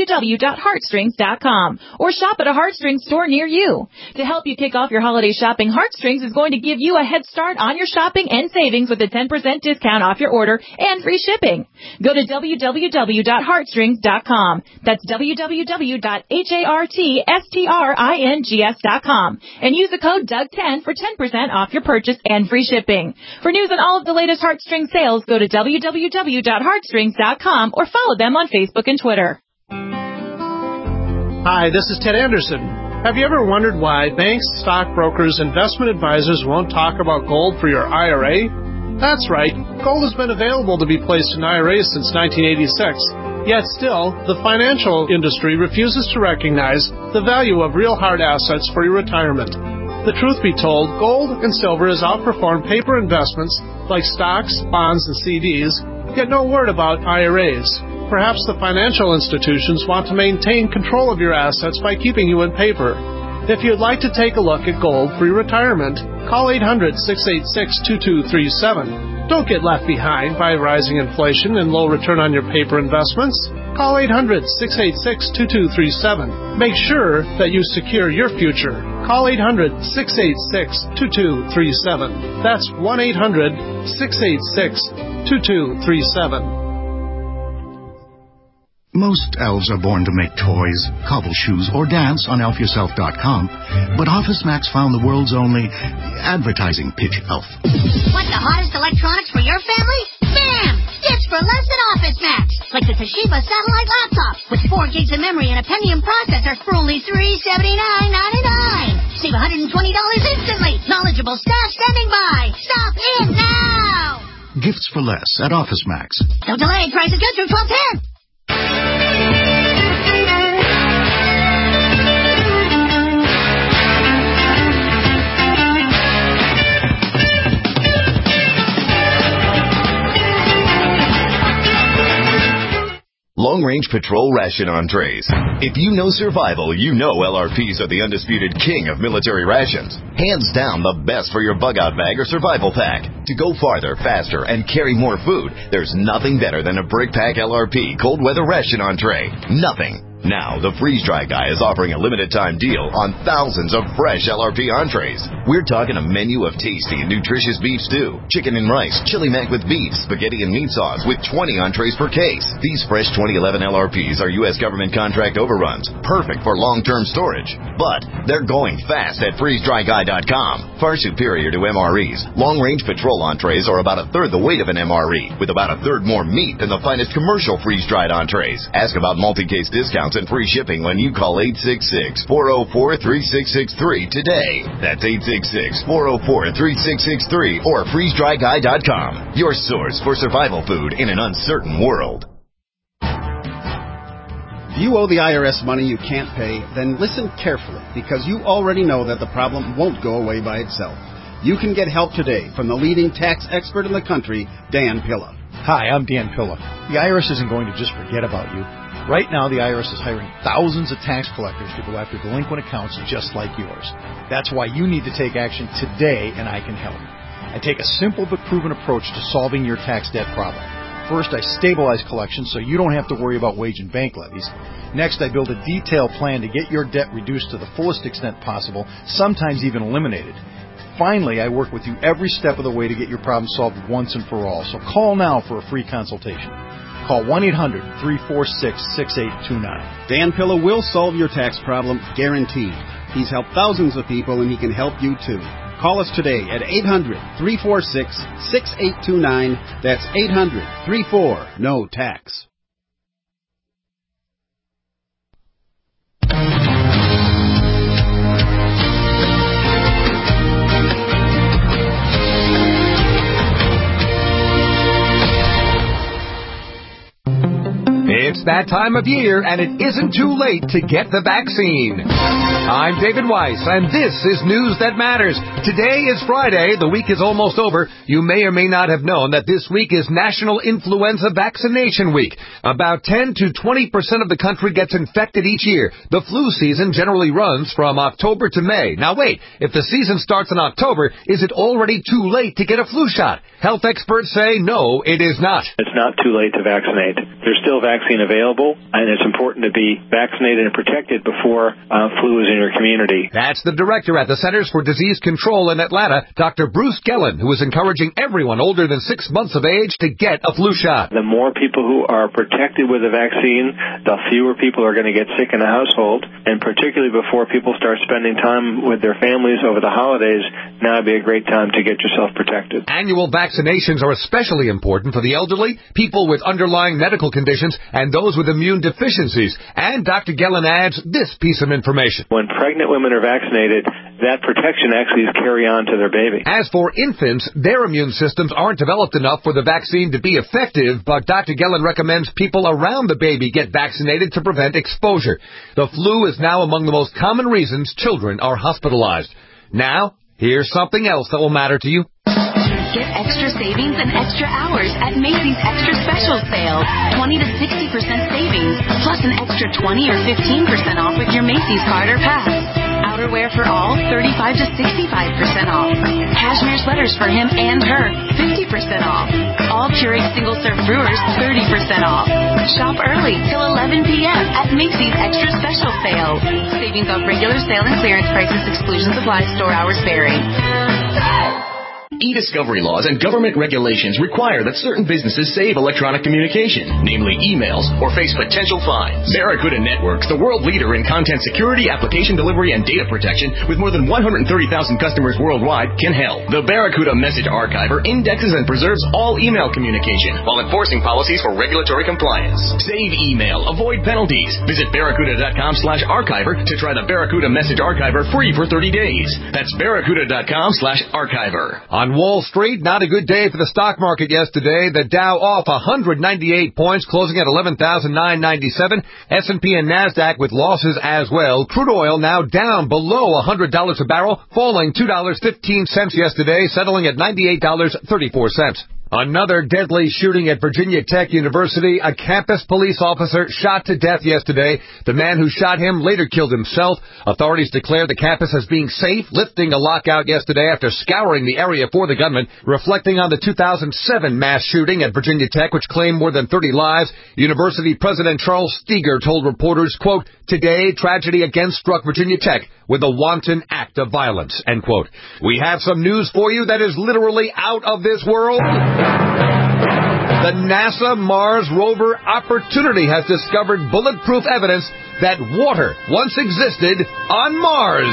www.heartstrings.com or shop at a Heartstrings store near you. To help you kick off your holiday shopping, Heartstrings is going to give you a head start on your shopping and savings with a 10% discount off your order and free shipping. Go to www.heartstrings.com. That's www.heartstrings.com and use the code Doug10 for 10% off your purchase and free shipping. For news on all of the latest Heartstrings sales, go to www.heartstrings.com or follow them on Facebook and Twitter. Hi, this is Ted Anderson. Have you ever wondered why banks, stockbrokers, investment advisors won't talk about gold for your IRA? That's right. Gold has been available to be placed in IRAs since 1986. Yet still, the financial industry refuses to recognize the value of real hard assets for your retirement. The truth be told, gold and silver has outperformed paper investments like stocks, bonds, and CDs, yet no word about IRAs. Perhaps the financial institutions want to maintain control of your assets by keeping you in paper. If you'd like to take a look at gold for your retirement, call 800-686-2237. Don't get left behind by rising inflation and low return on your paper investments. Call 800-686-2237. Make sure that you secure your future. Call 800-686-2237. That's 1-800-686-2237. Most elves are born to make toys, cobble shoes, or dance on ElfYourself.com, but OfficeMax found the world's only advertising pitch elf. Want the hottest electronics for your family? Bam! It's for less at OfficeMax. Like the Toshiba satellite laptop with 4 gigs of memory and a Pentium processor for only $379.99. Save $120 instantly. Knowledgeable staff standing by. Stop in now! Gifts for less at OfficeMax. No delay. Prices good through 12/10. Long-range patrol ration entrees. If you know survival, you know LRPs are the undisputed king of military rations. Hands down the best for your bug-out bag or survival pack. To go farther, faster, and carry more food, there's nothing better than a BrickPack LRP cold weather ration entree. Nothing. Now, the Freeze Dry Guy is offering a limited-time deal on thousands of fresh LRP entrees. We're talking a menu of tasty and nutritious beef stew, chicken and rice, chili mac with beef, spaghetti and meat sauce with 20 entrees per case. These fresh 2011 LRPs are U.S. government contract overruns, perfect for long-term storage. But they're going fast at freezedryguy.com. Far superior to MREs. Long-range patrol entrees are about a third the weight of an MRE, with about a third more meat than the finest commercial freeze-dried entrees. Ask about multi-case discounts and free shipping when you call 866-404-3663 today. That's 866-404-3663 or freezedryguy.com. Your source for survival food in an uncertain world. If you owe the IRS money you can't pay, then listen carefully, because you already know that the problem won't go away by itself. You can get help today from the leading tax expert in the country, Dan Pilla. Hi, I'm Dan Pilla. The IRS isn't going to just forget about you. Right now, the IRS is hiring thousands of tax collectors to go after delinquent accounts just like yours. That's why you need to take action today, and I can help. I take a simple but proven approach to solving your tax debt problem. First, I stabilize collections so you don't have to worry about wage and bank levies. Next, I build a detailed plan to get your debt reduced to the fullest extent possible, sometimes even eliminated. Finally, I work with you every step of the way to get your problem solved once and for all. So call now for a free consultation. Call 1-800-346-6829. Dan Pilla will solve your tax problem, guaranteed. He's helped thousands of people, and he can help you too. Call us today at 800-346-6829. That's 800-34-NO-TAX. It's that time of year, and it isn't too late to get the vaccine. I'm David Weiss, and this is News That Matters. Today is Friday. The week is almost over. You may or may not have known that this week is National Influenza Vaccination Week. About 10 to 20% of the country gets infected each year. The flu season generally runs from October to May. Now wait, if the season starts in October, is it already too late to get a flu shot? Health experts say no, it is not. It's not too late to vaccinate. There's still vaccine available, and it's important to be vaccinated and protected before flu is in your community. That's the director at the Centers for Disease Control in Atlanta, Dr. Bruce Gellin, who is encouraging everyone older than 6 months of age to get a flu shot. The more people who are protected with the vaccine, the fewer people are going to get sick in a household, and particularly before people start spending time with their families over the holidays, now would be a great time to get yourself protected. Annual vaccinations are especially important for the elderly, people with underlying medical conditions, and those with immune deficiencies. And Dr. Gellin adds this piece of information. When pregnant women are vaccinated, that protection actually is carry on to their baby. As for infants, their immune systems aren't developed enough for the vaccine to be effective, but Dr. Gellin recommends people around the baby get vaccinated to prevent exposure. The flu is now among the most common reasons children are hospitalized. Now, here's something else that will matter to you. Get extra savings and extra hours at Macy's Extra Special Sale. 20 to 60% savings, plus an extra 20 or 15% off with your Macy's card or pass. Outerwear for all, 35 to 65% off. Cashmere sweaters for him and her, 50% off. All Keurig single-serve brewers, 30% off. Shop early till 11 p.m. at Macy's Extra Special Sale. Savings off regular sale and clearance prices, exclusions apply, store hours vary. E-discovery laws and government regulations require that certain businesses save electronic communication, namely emails, or face potential fines. Barracuda Networks, the world leader in content security, application delivery, and data protection, with more than 130,000 customers worldwide, can help. The Barracuda Message Archiver indexes and preserves all email communication while enforcing policies for regulatory compliance. Save email, avoid penalties. Visit barracuda.com/archiver to try the Barracuda Message Archiver free for 30 days. That's barracuda.com/archiver. On Wall Street, not a good day for the stock market yesterday. The Dow off 198 points, closing at 11,997. S&P and NASDAQ with losses as well. Crude oil now down below $100 a barrel, falling $2.15 yesterday, settling at $98.34. Another deadly shooting at Virginia Tech University. A campus police officer shot to death yesterday. The man who shot him later killed himself. Authorities declare the campus as being safe, lifting a lockout yesterday after scouring the area for the gunman. Reflecting on the 2007 mass shooting at Virginia Tech, which claimed more than 30 lives, University President Charles Steger told reporters, quote, "Today, tragedy again struck Virginia Tech with a wanton act of violence," end quote. We have some news for you that is literally out of this world. The NASA Mars rover Opportunity has discovered bulletproof evidence that water once existed on Mars.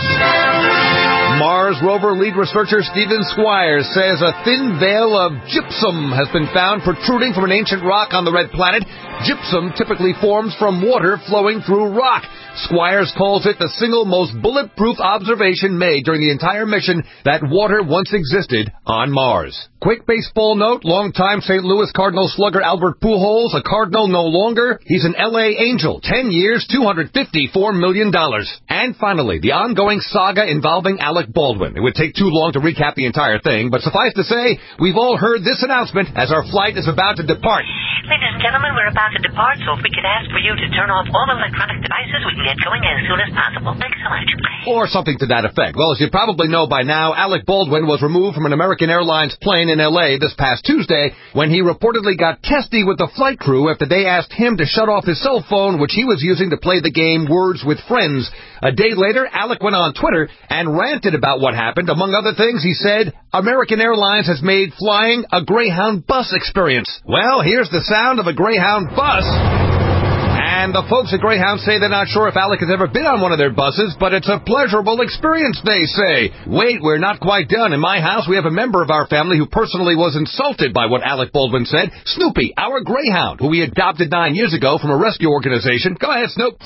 Mars rover lead researcher Stephen Squires says a thin veil of gypsum has been found protruding from an ancient rock on the red planet. Gypsum typically forms from water flowing through rock. Squires calls it the single most bulletproof observation made during the entire mission that water once existed on Mars. Quick baseball note, longtime St. Louis Cardinal slugger Albert Pujols, a Cardinal no longer. He's an L.A. Angel, 10 years, $254 million. And finally, the ongoing saga involving Alec Baldwin. It would take too long to recap the entire thing, but suffice to say, we've all heard this announcement as our flight is about to depart. Ladies and gentlemen, we're about to depart, so if we could ask for you to turn off all electronic devices, we can get going as soon as possible. Thanks so much. Or something to that effect. Well, as you probably know by now, Alec Baldwin was removed from an American Airlines plane in L.A. this past Tuesday when he reportedly got testy with the flight crew after they asked him to shut off his cell phone, which he was using to play the game Words with Friends. A day later, Alec went on Twitter and ranted about what happened. Among other things, he said, American Airlines has made flying a Greyhound bus experience. Well, here's the sound of a Greyhound bus. And the folks at Greyhound say they're not sure if Alec has ever been on one of their buses, but it's a pleasurable experience, they say. Wait, we're not quite done. In my house, we have a member of our family who personally was insulted by what Alec Baldwin said. Snoopy, our Greyhound, who we adopted 9 years ago from a rescue organization. Go ahead, Snoop.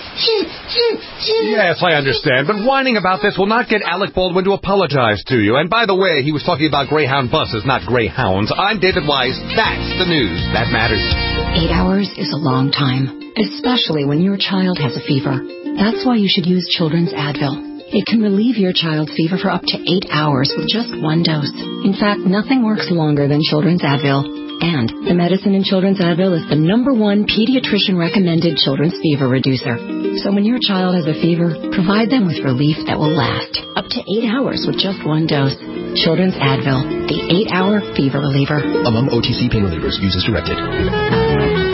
Yes, I understand, but whining about this will not get Alec Baldwin to apologize to you. And by the way, he was talking about Greyhound buses, not Greyhounds. I'm David Weiss. That's the news that matters. 8 hours is a long time, especially when your child has a fever. That's why you should use Children's Advil. It can relieve your child's fever for up to 8 hours with just one dose. In fact, nothing works longer than Children's Advil. And the medicine in Children's Advil is the #1 pediatrician-recommended children's fever reducer. So when your child has a fever, provide them with relief that will last up to 8 hours with just one dose. Children's Advil, the 8-hour fever reliever. Among OTC pain relievers, use as directed.